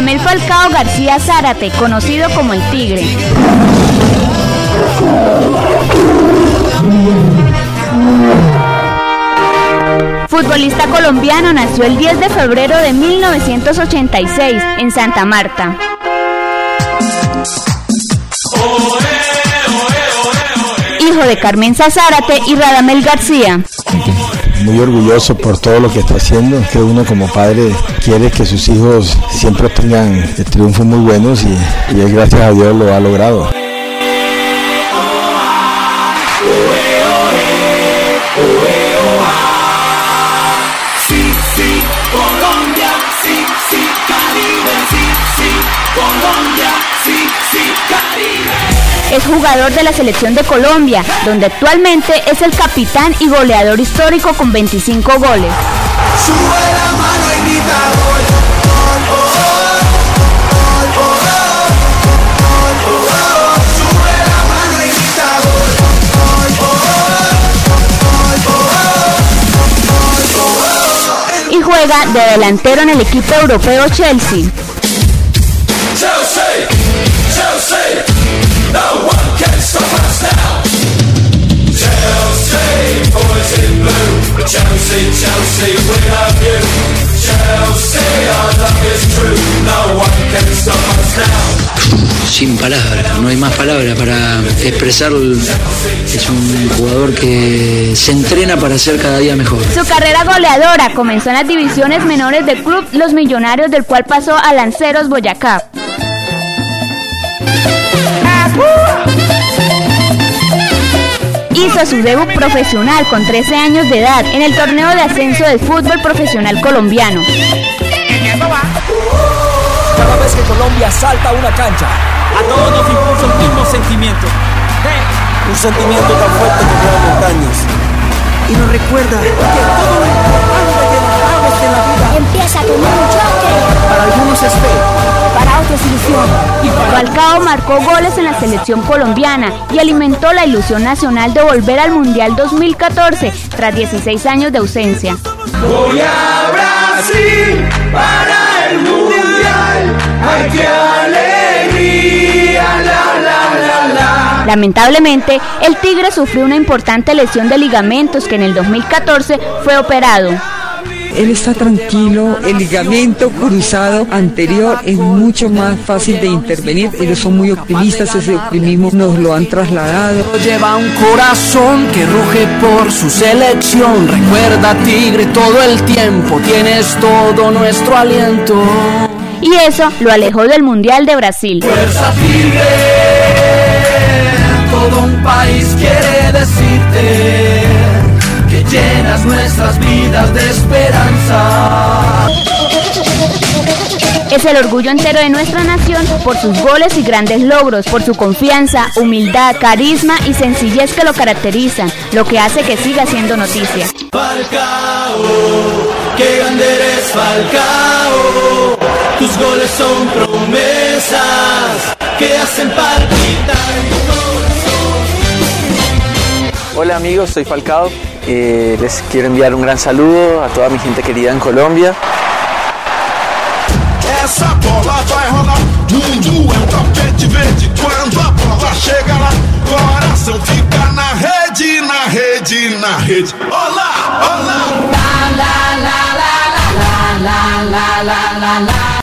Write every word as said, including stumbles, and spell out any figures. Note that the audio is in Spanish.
Radamel Falcao García Zárate, conocido como el Tigre. Futbolista colombiano, nació el diez de febrero de mil novecientos ochenta y seis en Santa Marta. Hijo de Carmenza Zárate y Radamel García. Muy orgulloso por todo lo que está haciendo, que uno como padre quiere que sus hijos siempre tengan triunfos muy buenos y, y él, gracias a Dios, lo ha logrado. Sí, sí, Colombia, sí, sí, Caribe, sí, sí, Colombia, sí, sí, Caribe. Es jugador de la selección de Colombia, donde actualmente es el capitán y goleador histórico con veinticinco goles. Sube la mano y grita gol, gol, oh, oh, gol, oh, oh, gol, oh, oh. Sube la mano y grita gol, gol, oh, oh, gol, oh, oh. Y juega de delantero en el equipo europeo Chelsea. Chelsea, Chelsea, no one can stop us now. Chelsea, boys in blue. Chelsea, Chelsea, we love you. Chelsea, our love is true. No one can stop us now. Sin palabras, no hay más palabras para expresar. Es un jugador que se entrena para ser cada día mejor. Su carrera goleadora comenzó en las divisiones menores del club Los Millonarios, del cual pasó a Lanceros Boyacá. Hizo su debut profesional con trece años de edad en el torneo de ascenso del fútbol profesional colombiano. Cada vez que Colombia salta a una cancha, a todos nos impulsa un mismo sentimiento. ¡Hey! Un sentimiento tan fuerte que mueve montañas y nos recuerda que todo lo importante que nos damos en la vida empieza con un choque. Para algunos es fe, para otros ilusión. Y Falcao marcó goles en la selección colombiana y alimentó la ilusión nacional de volver al Mundial dos mil catorce tras dieciséis años de ausencia. Voy a Brasil para el Mundial. ¡Ay, qué alegría! La, la, la, la. Lamentablemente, el Tigre sufrió una importante lesión de ligamentos que en el dos mil catorce fue operado. Él está tranquilo, el ligamento cruzado anterior es mucho más fácil de intervenir. Ellos son muy optimistas, ese optimismo nos lo han trasladado. Lleva un corazón que ruge por su selección. Recuerda, Tigre, todo el tiempo tienes todo nuestro aliento. Y eso lo alejó del Mundial de Brasil. Fuerza, Tigre, todo un país quiere decirte que llenas nuestras vidas de esperanza. Es el orgullo entero de nuestra nación por sus goles y grandes logros, por su confianza, humildad, carisma y sencillez que lo caracterizan, lo que hace que siga siendo noticia. Falcao, qué grande eres, Falcao. Tus goles son promesas que hacen palpitar tu corazón. Hola amigos, soy Falcao. Eh, les quiero enviar un gran saludo a toda mi gente querida en Colombia. Essa bola vai rolar, mundo é um tapete verde. Quando a bola chega lá, coração fica na rede, na rede, na rede. Olá, olá. La la la la la la la la la la.